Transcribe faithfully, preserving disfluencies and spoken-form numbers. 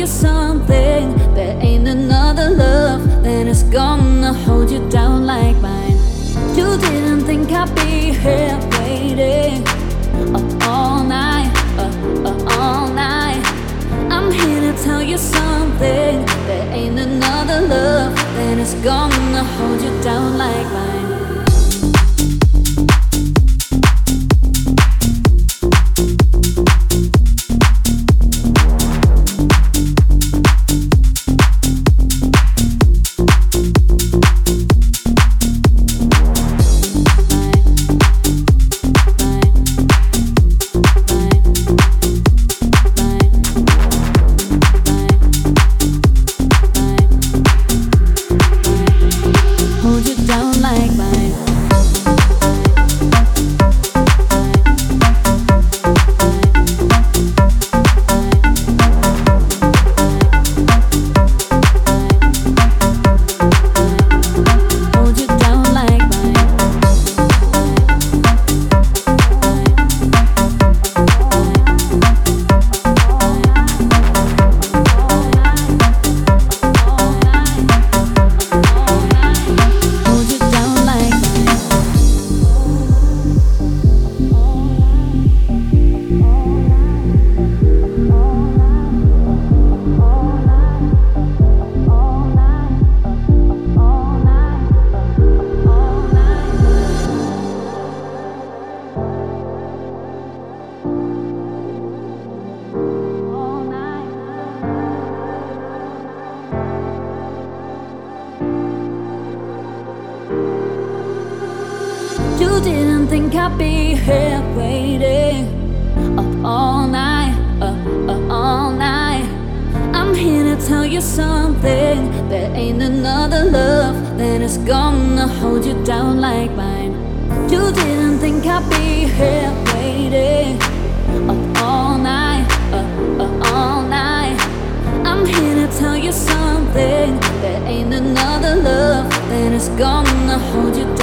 you something. There ain't another love that is gonna hold you down like mine. You didn't think I'd be here waiting up all night, up, up all night. I'm here to tell you something. There ain't another love that is gonna hold you down like mine. You didn't think I'd be here waiting up all night, up, up all night. I'm here to tell you something. There ain't another love that is gonna hold you down like mine. You didn't think I'd be here waiting up all night, up, up all night. I'm here to tell you something. There ain't another love that is gonna hold you down.